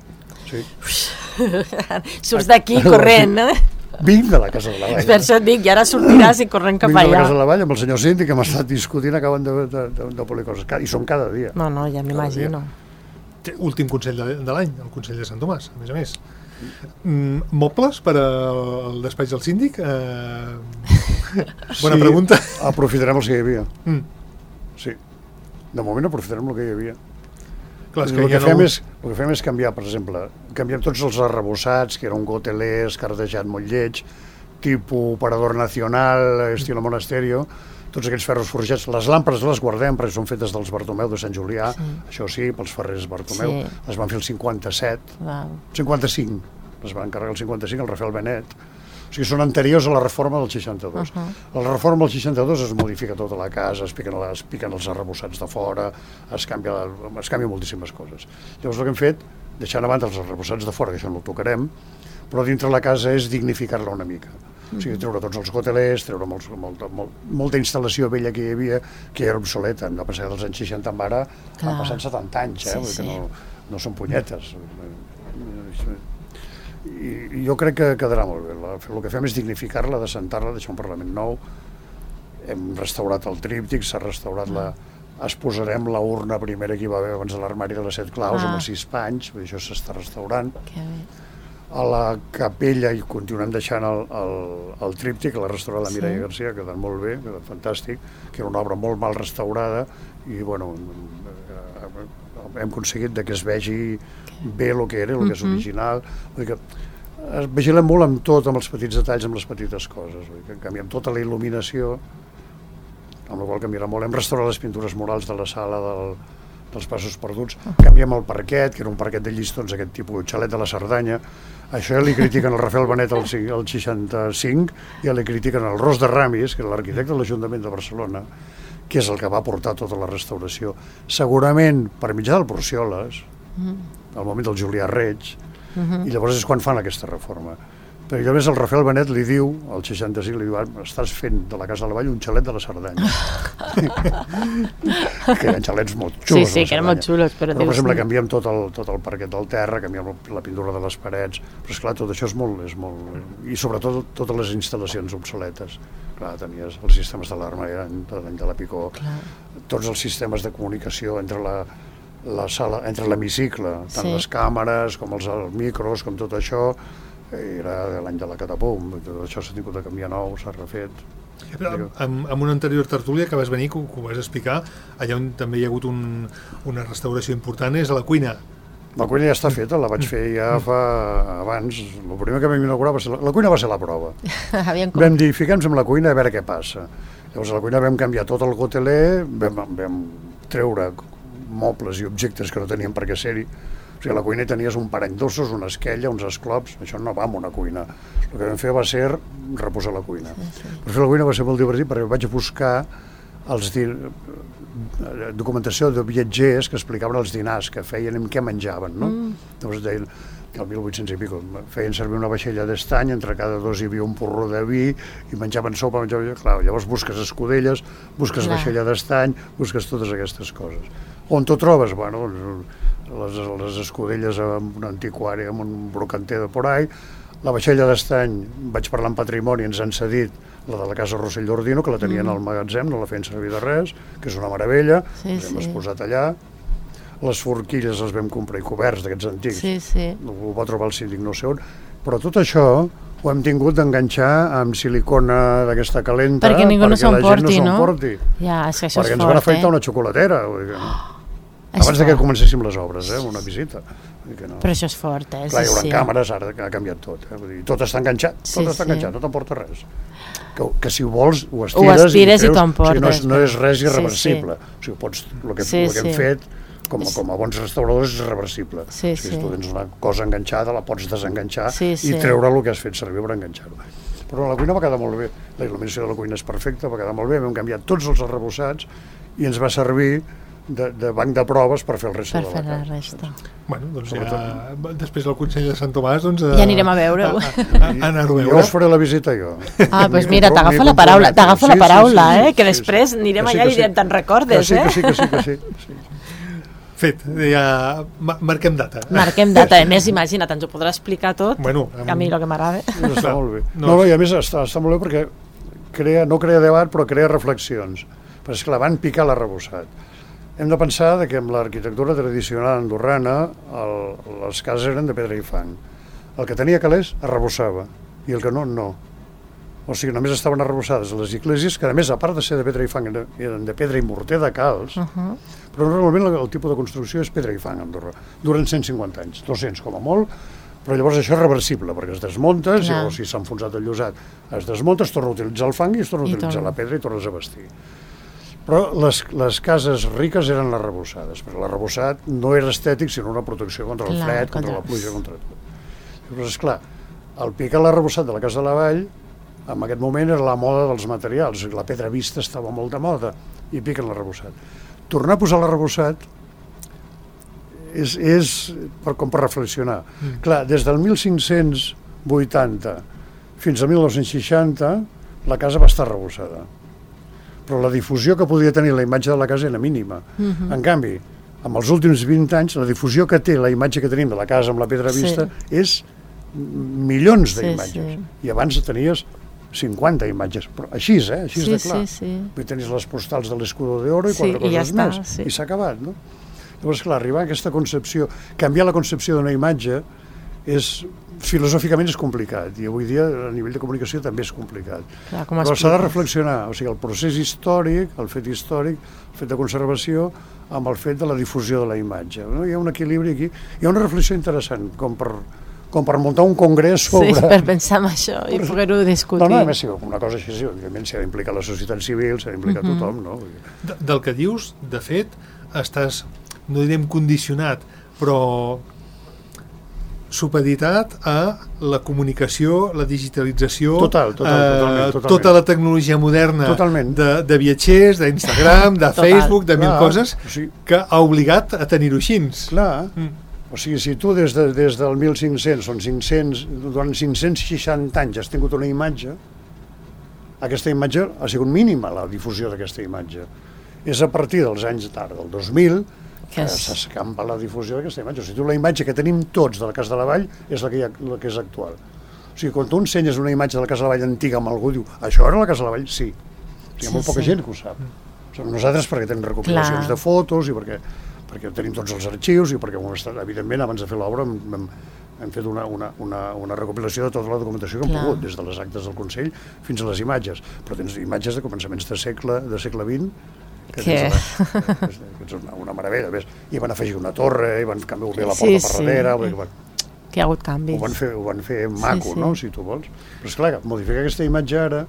Surts d'aquí corrent, no? Vinc de la Casa de la Vall. Per això et dic, i ara sortiràs i corrent cap allà. Vinc de la Casa de la Vall amb el senyor síndic que m'ha estat discutint, acaben de polir coses. I som cada dia. No, ja m'imagino. Últim consell de l'any, el Consell de Sant Tomàs, a més. Mobles per al despatx del síndic? Bona pregunta. Aprofitarem els que hi havia. Sí. De moment aprofitarem el que hi havia. Clar, el que fem és canviar, per exemple, canviem tots els arrebossats, que era un gotelé escardejat molt lleig, tipus Parador Nacional, estil Monasterio, tots aquells ferros forjats. Les làmpades les guardem perquè són fetes dels Bartomeu de Sant Julià, això sí, pels ferrers Bartomeu. Les van fer el 57, 55, les van encarregar el 55, el Rafael Benet. O sigui, són anteriors a la reforma del 62. La reforma del 62 es modifica tota la casa, es piquen els arrebossats de fora, es canvia moltíssimes coses. Llavors el que hem fet, deixant a banda els arrebossats de fora, que això no ho tocarem, però dintre la casa és dignificar-la una mica. O sigui, treure tots els gotelers, treure molta instal·lació vella que hi havia, que era obsoleta. Hem de pensar que dels anys 60 en ara han passat 70 anys, vull dir que no són punyetes. I jo crec que quedarà molt bé. El que fem és dignificar-la, descentar-la, deixar un Parlament nou. Hem restaurat el tríptic, s'ha restaurat es posarem la urna primera que hi va haver abans de l'armari de les 7 claus, amb els 6 panys, això s'està restaurant. A la capella hi continuem deixant el tríptic, l'ha restaurat la Mireia Garcia, ha quedat molt bé, ha quedat fantàstic, que era una obra molt mal restaurada i bueno, hem aconseguit que es vegi bé el que era, el que és original. Vull dir que vigilem molt amb tot, amb els petits detalls, amb les petites coses. Vull dir que canviem tota la il·luminació, amb la qual canviarà molt. Hem restaurat les pintures murals de la sala dels Passos Perduts, canviem el parquet, que era un parquet de llistons, aquest tipus xalet de la Cerdanya, Això ja li critiquen el Rafael Benet al 65, ja li critiquen el Ros de Ramis, que és l'arquitecte de l'Ajuntament de Barcelona, que és el que va portar tota la restauració. Segurament per mitjà del Porcioles, al moment del Julià Reig, i llavors és quan fan aquesta reforma. Però llavors el Rafael Benet li diu, al 65, li diu, estàs fent de la Casa de la Vall un xalet de la Cerdanya. Que eren xalets molt xulos. Sí, que eren molt xulos. Però per exemple, canviem tot el parquet del terra, canviem la pintura de les parets, però esclar, tot això és molt... I sobretot totes les instal·lacions obsoletes. Clar, tenies els sistemes d'alarma de l'any de la Picó, tots els sistemes de comunicació entre la sala, entre l'hemicicle, tant les càmeres com els micros, com tot això, era de l'any de la Catapum, tot això s'ha tingut de canviar nou, s'ha refet. En una anterior tertúlia que vas venir, que ho vas explicar, allà on també hi ha hagut una restauració important és a la cuina. La cuina ja està feta, la vaig fer ja fa abans. El primer que vam inaugurar va ser la cuina, va ser la prova. Vam dir, fiquem-nos amb la cuina a veure què passa. Llavors a la cuina vam canviar tot el goteler, vam treure mobles i objectes que no tenien per què ser-hi. O sigui, a la cuina tenies un parany d'ossos, una esquella, uns esclops, això no va amb una cuina. El que vam fer va ser reposar la cuina. Per fer la cuina va ser molt divertit perquè vaig buscar documentació de viatgers que explicaven els dinars que feien i què menjaven, no? Llavors deien que al 1800 i pico feien servir una vaixella d'estany, entre cada dos hi havia un porró de vi i menjaven sopa, clar, llavors busques escudelles, busques vaixella d'estany, busques totes aquestes coses. On t'ho trobes? Bueno, les escudelles amb un antiquari, amb un brocanter de por ahí, la vaixella d'estany, vaig parlar en patrimoni, ens han cedit la de la Casa Rossell d'Ordino, que la tenien al magatzem, no la feien servir de res, que és una meravella, hem exposat allà. Les forquilles les vam comprar i coberts d'aquests antics, ho va trobar el síndic no sé on, però tot això ho hem tingut d'enganxar amb silicona d'aquesta calenta perquè ningú no s'emporti, no? Ja, és que això és perquè ens van afaitar una xocolatera. Abans que comencéssim les obres, una visita. Però això és fort, Clar, hi haurà càmeres, ara ha canviat tot. Tot està enganxat, no t'emporta res. Que si ho vols, ho estires i t'emportes. No és res irreversible. O sigui, el que hem fet, com a bons restauradors, és reversible. Si tu tens una cosa enganxada, la pots desenganxar i treure el que has fet servir per enganxar-ho. Però la cuina va quedar molt bé. La il·luminació de la cuina és perfecta, va quedar molt bé. Vam canviar tots els arrebossats i ens va servir de banc de proves per fer el resta de la casa. Bueno, doncs després del Consell de Sant Tomàs ja anirem a veure-ho. Jo us faré la visita jo. Doncs mira, t'agafo la paraula, que després anirem allà i te'n recordes, Que sí. Fet, ja marquem data. A més, imagina't, ens ho podrà explicar tot, a mi el que m'agrada. Està molt bé. I a més està molt bé perquè no crea debat, però crea reflexions. Però és clar, van picar l'arrebossat. Hem de pensar que amb l'arquitectura tradicional andorrana les cases eren de pedra i fang. El que tenia calés arrebossava i el que no, no. O sigui, només estaven arrebossades les esglésies, que a més, a part de ser de pedra i fang, eren de pedra i morter de calç, però normalment el tipus de construcció és pedra i fang a Andorra. Duren 150 anys, 200 com a molt, però llavors això és reversible, perquè es desmuntes, o si s'ha enfonsat el llosat, es desmunta, es torna a utilitzar el fang i es torna a utilitzar la pedra i tornes a vestir. Però les cases riques eren les arrebossades, perquè l'arrebossat no era estètic, sinó una protecció contra el fred, contra la pluja, contra tot. Llavors, esclar, el picar l'arrebossat de la Casa de la Vall, en aquest moment era la moda dels materials, la pedra vista estava molt de moda, i piquen l'arrebossat. Tornar a posar l'arrebossat és com per reflexionar. Clar, des del 1580 fins al 1960 la casa va estar arrebossada, però la difusió que podia tenir la imatge de la casa era mínima. En canvi, amb els últims 20 anys, la difusió que té la imatge que tenim de la casa amb la pedra vista és milions d'imatges. I abans tenies 50 imatges, però així, així de clar. Vull tenir les postals de l'Escudo de Oro i 4 coses més, i s'ha acabat, no? Llavors, clar, arribar a aquesta concepció, canviar la concepció d'una imatge, filosòficament és complicat, i avui dia a nivell de comunicació també és complicat. Però s'ha de reflexionar, o sigui, el procés històric, el fet històric, el fet de conservació, amb el fet de la difusió de la imatge. Hi ha un equilibri aquí, hi ha una reflexió interessant, com per muntar un congrés sobre... Sí, per pensar en això i poder-ho discutir. No, a més, una cosa així, òbviament s'ha d'implicar la societat civil, s'ha d'implicar tothom, no? Del que dius, de fet, estàs, no direm condicionat, però supeditat a la comunicació, la digitalització, totalment. tota la tecnologia moderna de viatgers, d'Instagram, de Facebook, de mil coses, que ha obligat a tenir-ho així. Clar. O sigui, si tu des del 1500, durant 560 anys has tingut una imatge, aquesta imatge ha sigut mínima, la difusió d'aquesta imatge. És a partir dels anys tard, del 2000, que s'escampa la difusió d'aquesta imatge. O sigui, la imatge que tenim tots de la Casa de la Vall és la que és actual. O sigui, quan tu ensenyes una imatge de la Casa de la Vall antiga amb algú, diu, això era la Casa de la Vall? Sí. Hi ha molt poca gent que ho sap. Nosaltres perquè tenim recopilacions de fotos i perquè tenim tots els arxius i perquè, evidentment, abans de fer l'obra hem fet una recopilació de tota la documentació que hem pogut, des de les actes del Consell fins a les imatges. Però tens imatges de començaments de segle XX, que és una meravella. I van afegir una torre, i van obrir la porta per darrere. Que hi ha hagut canvis. Ho van fer maco, no?, si tu vols. Però esclar, modificar aquesta imatge ara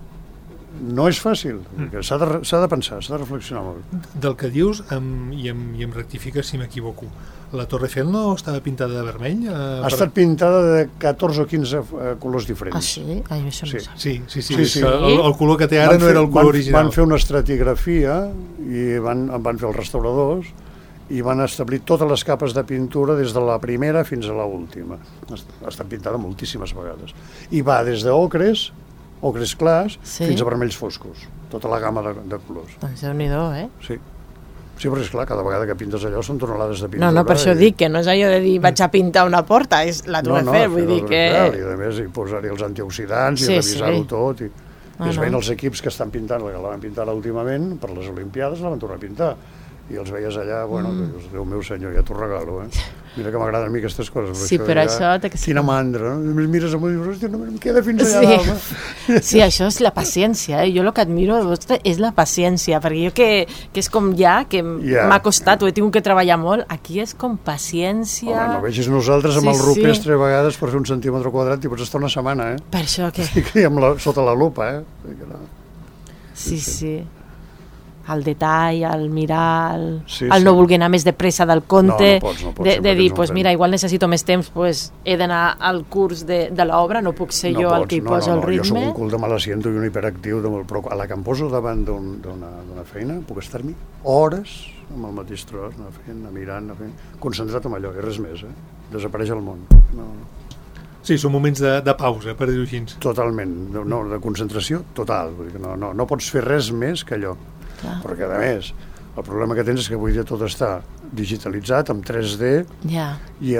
no és fàcil, s'ha de pensar, s'ha de reflexionar molt. Del que dius, i em rectifiques si m'equivoco, la Torre Eiffel no estava pintada de vermell? Ha estat pintada de 14 o 15 colors diferents. Ah, sí? Ai, això no ho sap. Sí. El color que té ara no era el color original. Van fer una estratigrafia i van fer els restauradors i van establir totes les capes de pintura des de la primera fins a l'última. Ha estat pintada moltíssimes vegades. I va des d'ocres clars fins a vermells foscos. Tota la gamma de colors. Doncs Déu-n'hi-do, Sí, però és clar, cada vegada que pintes allò són tonelades de pintura. No, per això dic que no és allò de dir vaig a pintar una porta, és la Torre Eiffel, vull dir que... I a més, posar-hi els antioxidants i revisar-ho tot. I es veien els equips que estan pintant, que la van pintar últimament, per les Olimpiades la van tornar a pintar. I els veies allà, Déu meu senyor, ja t'ho regalo, Mira que m'agraden a mi aquestes coses. Sí, però això... Quina mandra, no? Mires amunt i dius, hòstia, no em queda fins allà dalt. Sí, això és la paciència, Jo el que admiro és la paciència, perquè jo que és com que m'ha costat, ho he tingut que treballar molt, aquí és com paciència... Home, no vegis nosaltres amb el rupestre a vegades per fer 1 centímetre quadrat i pots estar una setmana, Per això que... Sota la lupa, Sí. El detall, el mirar, el no voler anar més de pressa del compte, de dir, mira, igual necessito més temps, he d'anar al curs de l'obra, no puc ser jo el que hi posa el ritme. Jo soc un cul de mal asiento i un hiperactiu, però a la que em poso davant d'una feina puc estar-m'hi hores amb el mateix tros, anar mirant, concentrat en allò, i res més, desapareix el món. Sí, són moments de pausa, per dir-ho així. Totalment, de concentració total, no pots fer res més que allò. Perquè, a més, el problema que tens és que avui dia tot està digitalitzat, amb 3D i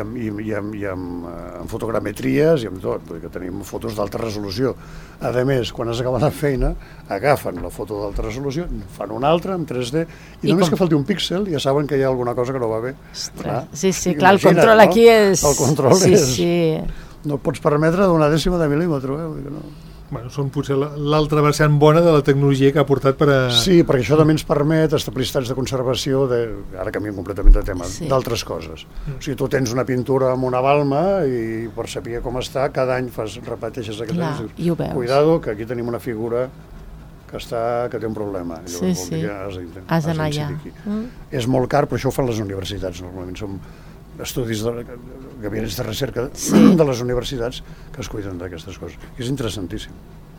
amb fotogrametries i amb tot, perquè tenim fotos d'alta resolució. A més, quan has acabat la feina, agafen la foto d'alta resolució, fan una altra amb 3D i només que falti un píxel ja saben que hi ha alguna cosa que no va bé. Sí, clar, el control aquí és... El control és... No et pots permetre d'una dècima de mil·límetre, Bueno, són potser l'altra vessant bona de la tecnologia que ha portat per a... Sí, perquè això també ens permet establir estats de conservació, ara canviem completament de tema, d'altres coses. O sigui, tu tens una pintura amb una balma i per saber com està, cada any repeteixes aquesta cosa. I ho veus. Cuidado, que aquí tenim una figura que té un problema. Has d'anar allà. És molt car, però això ho fan les universitats, normalment. Són estudis gabinets de recerca de les universitats que es cuiden d'aquestes coses. I és interessantíssim.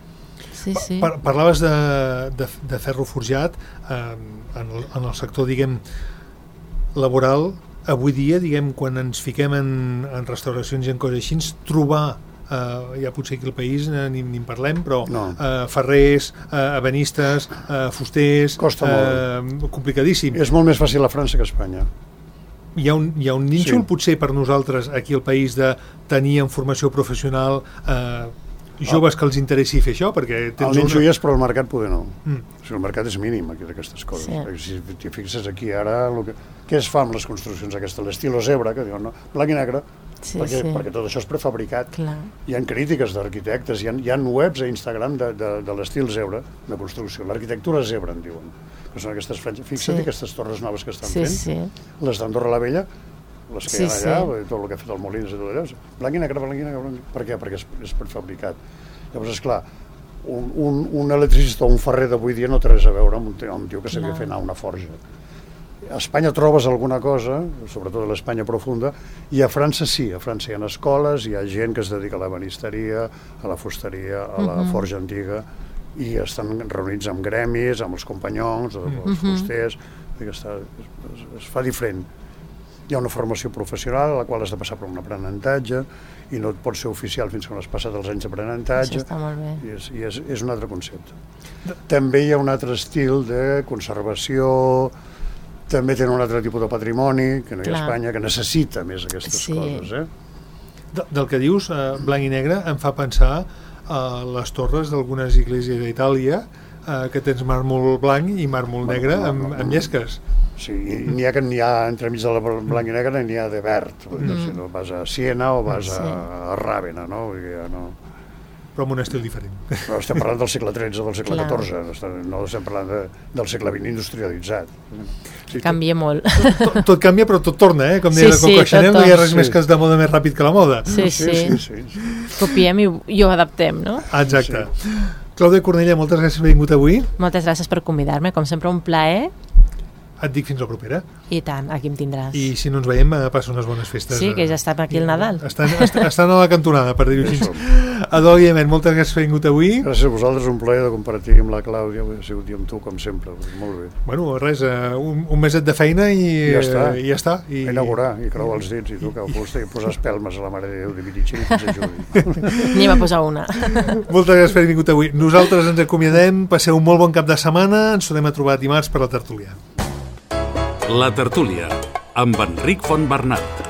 Parlaves de ferro forjat en el sector, diguem, laboral. Avui dia, diguem, quan ens fiquem en restauracions i en coses així, trobar ja potser aquí al país ni en parlem, però ferrers, ebenistes, fusters... Costa molt. Complicadíssim. És molt més fàcil a França que a Espanya. Hi ha un nínxol potser per nosaltres aquí al país de tenir en formació professional joves que els interessi fer això, perquè... El nínxol hi és, però el mercat poder no. O sigui, el mercat és mínim aquí d'aquestes coses. Si t'hi fixes aquí ara, què es fa amb les construccions aquestes? L'estilo zebra, que diuen, no? Blanc i negre, perquè tot això és prefabricat. Hi ha crítiques d'arquitectes, hi ha webs a Instagram de l'estil zebra de construcció. L'arquitectura zebra, en diuen. Que són aquestes franges. Fixa't aquestes torres noves que estan fent, les d'Andorra la Vella, les que hi ha allà, tot el que ha fet el Molins i tot allò, blanc i negre. Per què? Perquè és prefabricat. Llavors, esclar, un electricista o un ferrer d'avui dia no té res a veure amb un tio que sabia fer anar una forja. A Espanya trobes alguna cosa, sobretot a l'Espanya profunda, i a França sí, a França hi ha escoles, hi ha gent que es dedica a la banisteria, a la fusteria, a la forja antiga, i estan reunits amb gremis, amb els companyons, els fusters, es fa diferent. Hi ha una formació professional a la qual has de passar per un aprenentatge i no et pots ser oficial fins que no has passat els anys d'aprenentatge. Això està molt bé. I és un altre concepte. També hi ha un altre estil de conservació, també tenen un altre tipus de patrimoni que no hi ha a Espanya, que necessita més aquestes coses. Del que dius, blanc i negre, em fa pensar a les torres d'algunes esglésies d'Itàlia que tens màrmol blanc i màrmol negre amb llesques. Sí, n'hi ha que n'hi ha entremig de blanc i negre, n'hi ha de verd. Si no vas a Siena o vas a Ràvena, no? Però amb un estil diferent. Però estem parlant del segle XIII o del segle XIV, no estem parlant del segle XX industrialitzat. Canvia molt. Tot canvia, però tot torna, com deia la Coco Chanel, no hi ha res més que es de moda més ràpid que la moda. Sí. Copiem i ho adaptem, no? Exacte. Clàudia Cornellà, moltes gràcies per haver vingut avui. Moltes gràcies per convidar-me, com sempre un plaer. Et dic fins la propera. I tant, aquí em tindràs. I si no ens veiem, passa unes bones festes. Sí, que ja estem aquí al Nadal. Estan a la cantonada, per dir-ho així. Adol i Emen, moltes gràcies per haver vingut avui. Gràcies a vosaltres, un plaer de compartir amb la Clàudia, he sigut amb tu, com sempre, molt bé. Bueno, res, un meset de feina i ja està. I inaugurar, i creuar els dits, i tocar fusta, i posar espelmes a la Mare de Déu de Viritxí, que ens ajudi. Anem a posar una. Moltes gràcies per haver vingut avui. Nosaltres ens acomiadem, passeu un molt bon cap de setmana, ens tornem a trobar dimarts per la tertúlia. La tertúlia, amb Enric Fontbernat.